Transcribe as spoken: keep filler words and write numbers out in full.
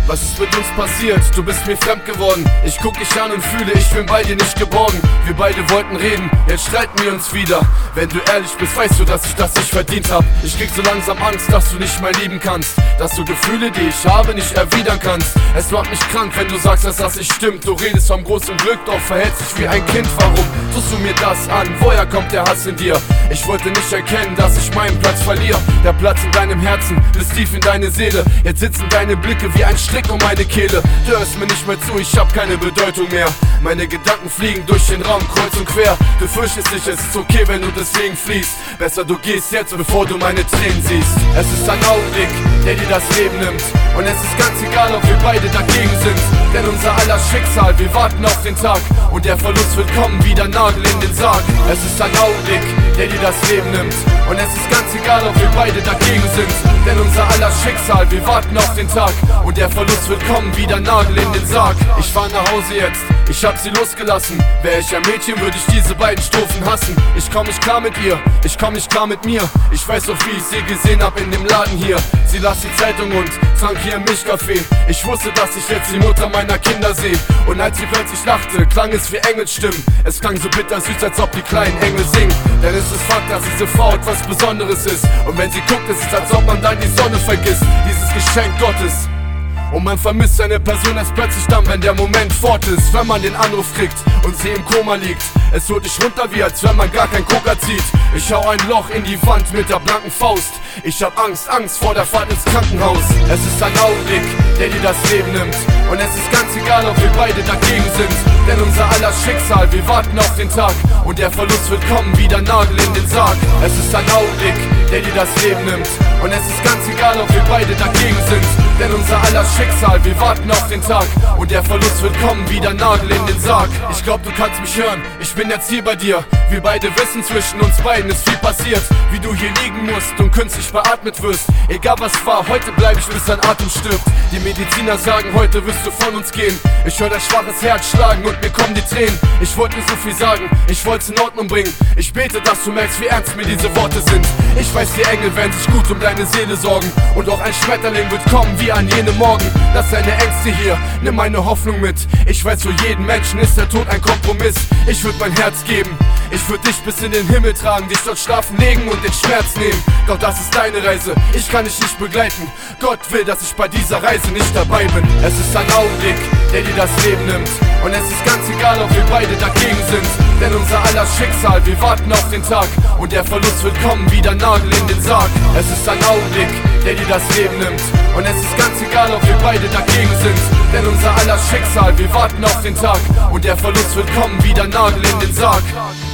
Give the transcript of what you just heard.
Was ist mit uns passiert? Du bist mir fremd geworden. Ich guck dich an und fühle, ich bin bei dir nicht geborgen. Wir beide wollten reden, jetzt streiten wir uns wieder. Wenn du ehrlich bist, weißt du, dass ich das nicht verdient hab. Ich krieg so langsam Angst, dass du nicht mehr lieben kannst, dass du Gefühle, die ich habe, nicht erwidern kannst. Es macht mich krank, wenn du sagst, dass das nicht stimmt. Du redest vom großen Glück, doch verhältst dich wie ein Kind. Warum tust du mir das an? Woher kommt der Hass in dir? Ich wollte nicht erkennen, dass ich meinen Platz verliere. Der Platz in deinem Herzen, bis tief in deine Seele. Jetzt sitzen deine Blicke wie ein Strick um meine Kehle. Du hörst mir nicht mehr zu, ich hab keine Bedeutung mehr. Meine Gedanken fliegen durch den Raum kreuz und quer. Du fürchtest dich, es ist okay, wenn du deswegen fliehst. Besser du gehst jetzt, bevor du meine Tränen siehst. Es ist ein Augenblick, der dir das Leben nimmt. Und es ist ganz egal, ob wir beide dagegen sind. Denn unser aller Schicksal, wir warten auf den Tag. Und der Verlust wird kommen wie der Nagel in den Sarg. Es ist ein Augenblick, der dir das Leben nimmt. Und es ist ganz egal, ob wir beide dagegen sind. Denn unser aller Schicksal, wir warten auf den Tag. Und der Verlust wird kommen wie der Nagel in den Sarg. Ich fahr nach Hause jetzt, ich hab sie losgelassen. Wär ich ein Mädchen, würde ich diese beiden Strophen hassen. Ich komm nicht klar mit ihr, ich komm nicht klar mit mir. Ich weiß doch, wie ich sie gesehen hab in dem Laden hier. Sie las die Zeitung und trank hier im Milchkaffee. Ich wusste, dass ich jetzt die Mutter meiner Kinder sehe. Und als sie plötzlich lachte, klang es wie Engelsstimmen. Es klang so bittersüß, als ob die kleinen Engel singen. Denn es ist Fakt, dass diese Frau etwas Besonderes ist. Und wenn sie guckt, ist es, als ob man dann die Sonne vergisst. Dieses Geschenk Gottes. Und man vermisst seine Person erst plötzlich dann, wenn der Moment fort ist. Wenn man den Anruf kriegt und sie im Koma liegt. Es holt dich runter, wie als wenn man gar kein Koker zieht. Ich hau ein Loch in die Wand mit der blanken Faust. Ich hab Angst, Angst vor der Fahrt ins Krankenhaus. Es ist ein Augenblick, der dir das Leben nimmt. Und es ist ganz egal, ob wir beide dagegen sind. Denn unser aller Schicksal, wir warten auf den Tag. Und der Verlust wird kommen wie der Nagel in den Sarg. Es ist ein Augenblick, der dir das Leben nimmt. Und es ist ganz egal, ob wir beide dagegen sind. Denn unser aller Schicksal, wir warten auf den Tag. Und der Verlust wird kommen wie der Nagel in den Sarg. Ich glaub, du kannst mich hören, ich bin jetzt hier bei dir. Wir beide wissen, zwischen uns beiden ist viel passiert. Wie du hier liegen musst und künstlich beatmet wirst. Egal was war, heute bleib ich, bis dein Atem stirbt. Die Mediziner sagen, heute wirst du von uns gehen. Ich hör dein schwaches Herz schlagen und mir kommen die Tränen. Ich wollte dir so viel sagen, ich wollt's in Ordnung bringen. Ich bete, dass du merkst, wie ernst mir diese Worte sind. Ich weiß, die Engel werden sich gut um deine Seele sorgen. Und auch ein Schmetterling wird kommen wie an jenem Morgen. Lass deine Ängste hier, nimm meine Hoffnung mit. Ich weiß, für jeden Menschen ist der Tod ein Kompromiss. Ich würd mein Herz geben, ich würd dich bis in den Himmel tragen, dich dort schlafen legen und den Schmerz nehmen. Doch das ist deine Reise, ich kann dich nicht begleiten. Gott will, dass ich bei dieser Reise nicht dabei bin. Es ist ein Augenblick, der dir das Leben nimmt. Und es ist ganz egal, ob wir beide dagegen sind. Denn unser aller Schicksal, wir warten auf den Tag. Und der Verlust wird kommen wie der Nagel in den Sarg. Es ist ein Augenblick, der dir das Leben nimmt. Und es ist ganz egal, ob wir beide dagegen sind. Denn unser aller Schicksal, wir warten auf den Tag. Und der Verlust wird kommen wie der Nagel in den Sarg.